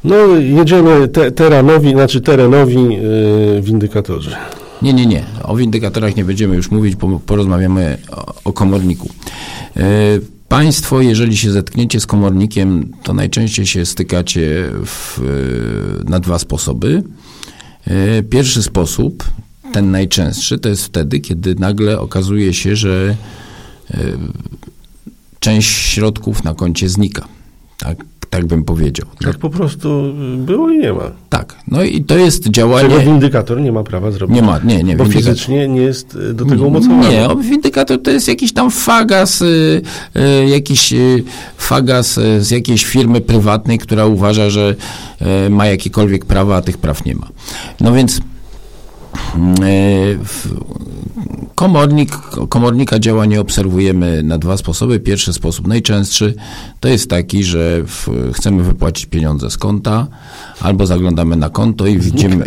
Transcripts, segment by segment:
No, jedziemy terenowi windykatorzy. Nie. O windykatorach nie będziemy już mówić, porozmawiamy o komorniku. Państwo, jeżeli się zetkniecie z komornikiem, to najczęściej się stykacie na dwa sposoby. Pierwszy sposób, ten najczęstszy, to jest wtedy, kiedy nagle okazuje się, że część środków na koncie znika. Tak bym powiedział. Tak po prostu było i nie ma. Tak. No i to jest działanie... Czego windykator nie ma prawa zrobić. Nie. Bo fizycznie nie jest do tego umocowany. Nie, windykator to jest jakiś tam fagas z jakiejś firmy prywatnej, która uważa, że ma jakiekolwiek prawa, a tych praw nie ma. No więc komornika działania obserwujemy na dwa sposoby. Pierwszy sposób, najczęstszy, to jest taki, że chcemy wypłacić pieniądze z konta, albo zaglądamy na konto i widzimy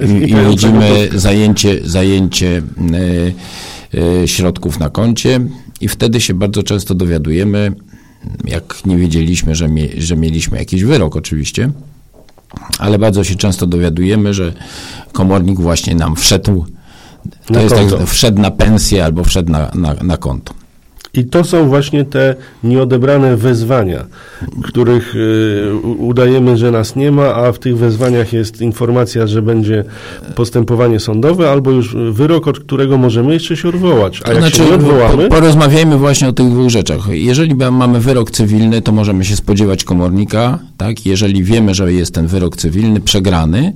zajęcie środków na koncie i wtedy się bardzo często dowiadujemy, jak nie wiedzieliśmy, że mieliśmy jakiś wyrok oczywiście, ale bardzo się często dowiadujemy, że komornik właśnie nam wszedł wszedł na pensję albo wszedł na konto. I to są właśnie te nieodebrane wezwania, których udajemy, że nas nie ma, a w tych wezwaniach jest informacja, że będzie postępowanie sądowe albo już wyrok, od którego możemy jeszcze się odwołać. A jak się nie odwołamy... Porozmawiajmy właśnie o tych dwóch rzeczach. Jeżeli mamy wyrok cywilny, to możemy się spodziewać komornika, tak? Jeżeli wiemy, że jest ten wyrok cywilny przegrany,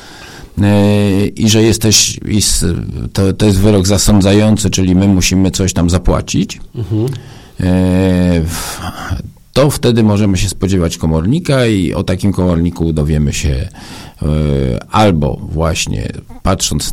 i że to jest wyrok zasądzający, czyli my musimy coś tam zapłacić, to wtedy możemy się spodziewać komornika i o takim komorniku dowiemy się albo właśnie patrząc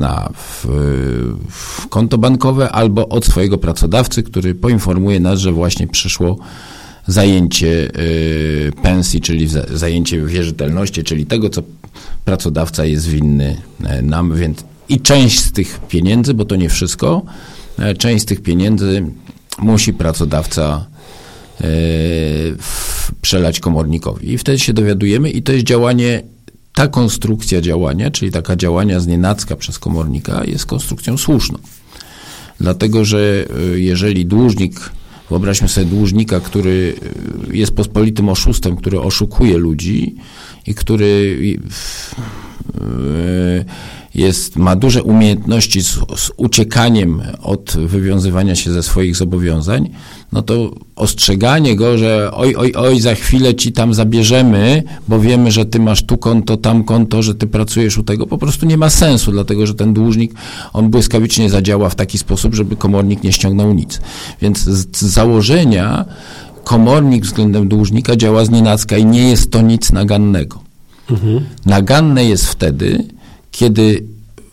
w konto bankowe, albo od swojego pracodawcy, który poinformuje nas, że właśnie przyszło zajęcie pensji, czyli zajęcie wierzytelności, czyli tego, co pracodawca jest winny nam, więc i część z tych pieniędzy, bo to nie wszystko, część z tych pieniędzy musi pracodawca przelać komornikowi. I wtedy się dowiadujemy i to jest działanie, ta konstrukcja działania, czyli taka działania znienacka przez komornika jest konstrukcją słuszną. Dlatego, że jeżeli dłużnik, wyobraźmy sobie dłużnika, który jest pospolitym oszustem, który oszukuje ludzi i który ma duże umiejętności z uciekaniem od wywiązywania się ze swoich zobowiązań, no to ostrzeganie go, że oj, za chwilę ci tam zabierzemy, bo wiemy, że ty masz tu konto, tam konto, że ty pracujesz u tego, po prostu nie ma sensu, dlatego że ten dłużnik, on błyskawicznie zadziała w taki sposób, żeby komornik nie ściągnął nic. Więc z założenia komornik względem dłużnika działa znienacka i nie jest to nic nagannego. Naganne jest wtedy, kiedy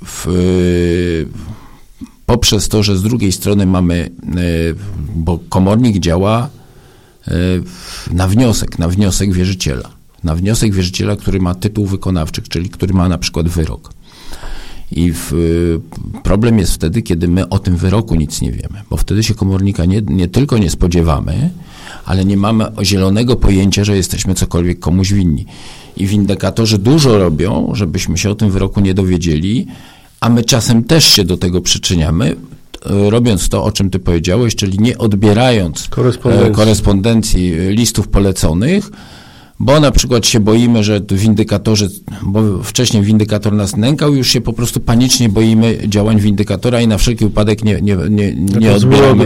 poprzez to, że z drugiej strony mamy, bo komornik działa na wniosek wierzyciela. Na wniosek wierzyciela, który ma tytuł wykonawczy, czyli który ma na przykład wyrok. I problem jest wtedy, kiedy my o tym wyroku nic nie wiemy, bo wtedy się komornika nie tylko nie spodziewamy, ale nie mamy zielonego pojęcia, że jesteśmy cokolwiek komuś winni. I windykatorzy dużo robią, żebyśmy się o tym wyroku nie dowiedzieli, a my czasem też się do tego przyczyniamy, robiąc to, o czym ty powiedziałeś, czyli nie odbierając korespondencji listów poleconych, bo na przykład się boimy, że windykatorzy, bo wcześniej windykator nas nękał, już się po prostu panicznie boimy działań windykatora i na wszelki wypadek nie odbieramy.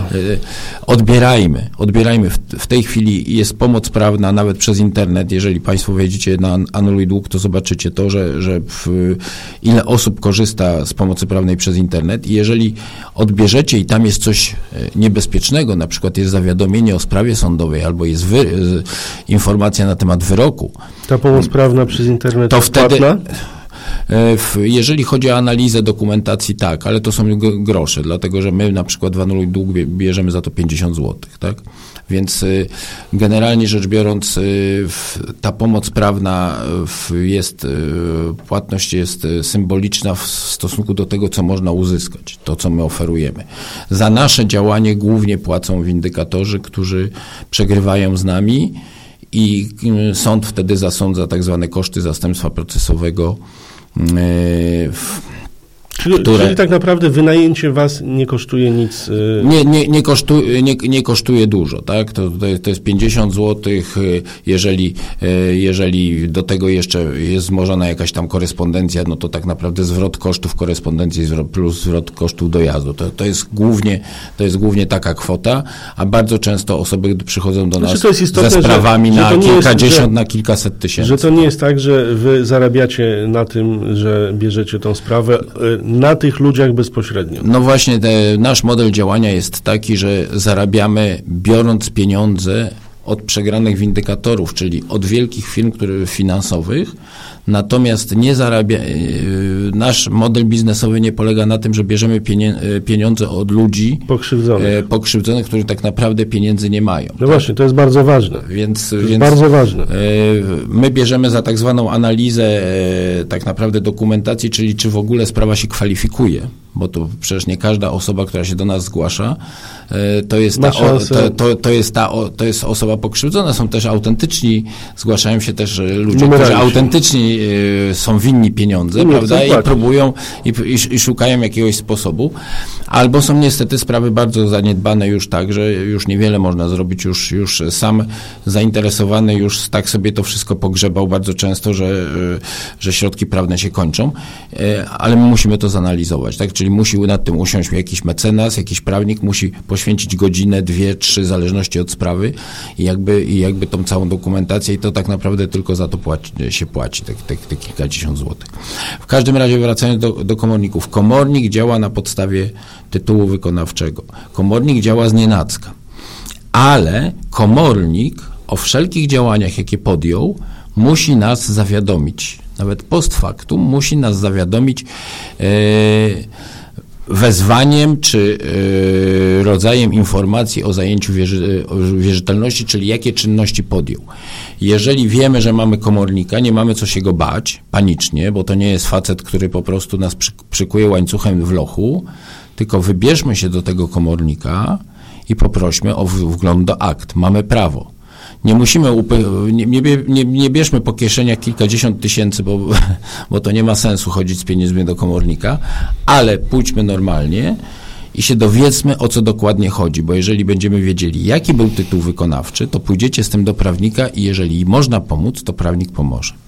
Odbierajmy. W tej chwili jest pomoc prawna nawet przez internet. Jeżeli państwo wejdziecie na Anuluj Dług, to zobaczycie to, że ile osób korzysta z pomocy prawnej przez internet i jeżeli odbierzecie i tam jest coś niebezpiecznego, na przykład jest zawiadomienie o sprawie sądowej albo jest informacja na temat wyroku. Ta pomoc prawna przez internet to wtedy jeżeli chodzi o analizę dokumentacji, tak, ale to są grosze, dlatego że my na przykład w Anuluj Dług bierzemy za to 50 zł, tak? Więc generalnie rzecz biorąc ta pomoc prawna płatność jest symboliczna w stosunku do tego, co można uzyskać, to co my oferujemy. Za nasze działanie głównie płacą windykatorzy, którzy przegrywają z nami i sąd wtedy zasądza tak zwane koszty zastępstwa procesowego, Czyli tak naprawdę wynajęcie was nie kosztuje nic? Nie kosztuje dużo, tak? To jest 50 zł, jeżeli do tego jeszcze jest wzmożona jakaś tam korespondencja, no to tak naprawdę zwrot kosztów korespondencji plus zwrot kosztów dojazdu. To jest głównie taka kwota, a bardzo często osoby przychodzą do nas ze sprawami na kilkadziesiąt, na kilkaset tysięcy. Że to nie jest tak, że wy zarabiacie na tym, że bierzecie tą sprawę na tych ludziach bezpośrednio. No właśnie, nasz model działania jest taki, że zarabiamy biorąc pieniądze od przegranych windykatorów, czyli od wielkich firm finansowych, natomiast nasz model biznesowy nie polega na tym, że bierzemy pieniądze od ludzi pokrzywdzonych, którzy tak naprawdę pieniędzy nie mają. No właśnie, to jest bardzo ważne. Więc bardzo ważne. My bierzemy za tak zwaną analizę tak naprawdę dokumentacji, czyli czy w ogóle sprawa się kwalifikuje, bo to przecież nie każda osoba, która się do nas zgłasza, to jest osoba pokrzywdzona. Są też autentyczni, zgłaszają się też ludzie, którzy autentycznie są winni pieniądze, prawda, i próbują i szukają jakiegoś sposobu. Albo są niestety sprawy bardzo zaniedbane już tak, że już niewiele można zrobić, już sam zainteresowany już tak sobie to wszystko pogrzebał bardzo często, że środki prawne się kończą, ale my musimy to zanalizować, tak, czyli musi nad tym usiąść jakiś mecenas, jakiś prawnik, musi poświęcić godzinę, 2, 3, w zależności od sprawy i jakby tą całą dokumentację i to tak naprawdę tylko za to się płaci, te kilkadziesiąt złotych. W każdym razie wracając do komorników. Komornik działa na podstawie tytułu wykonawczego. Komornik działa znienacka, ale komornik o wszelkich działaniach, jakie podjął, musi nas zawiadomić. Nawet post factum musi nas zawiadomić wezwaniem czy rodzajem informacji o zajęciu wierzytelności, czyli jakie czynności podjął. Jeżeli wiemy, że mamy komornika, nie mamy co się go bać panicznie, bo to nie jest facet, który po prostu nas przykuje łańcuchem w lochu, tylko wybierzmy się do tego komornika i poprośmy o wgląd do akt. Mamy prawo. Nie musimy, nie bierzmy po kieszeniach kilkadziesiąt tysięcy, bo to nie ma sensu chodzić z pieniędzmi do komornika, ale pójdźmy normalnie i się dowiedzmy, o co dokładnie chodzi, bo jeżeli będziemy wiedzieli, jaki był tytuł wykonawczy, to pójdziecie z tym do prawnika i jeżeli można pomóc, to prawnik pomoże.